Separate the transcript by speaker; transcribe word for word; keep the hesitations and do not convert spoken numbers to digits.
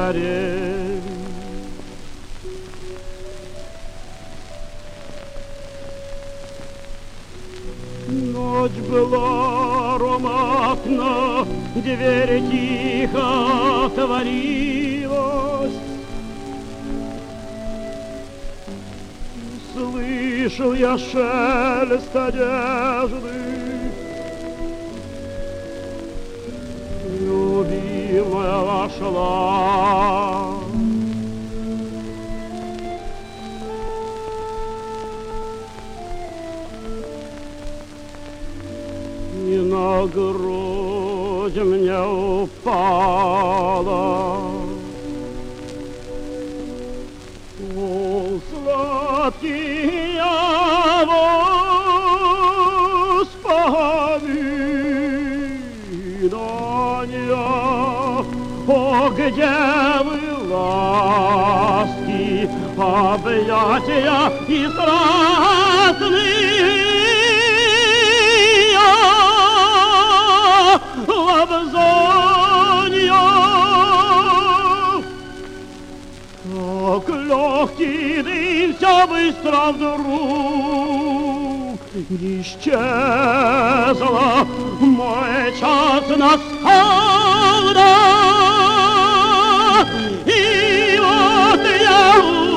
Speaker 1: горели. Ночь была ароматна, дверь тихо отворилась. Слышал я шелест одежды, любимая вошла. И на грудь мне упала. О, сладкий воспоминания, о, где вы, ласки, объятия и страстные лобзанья, как легкий дым все быстро вдруг исчезла, мой час настал, да, и вот я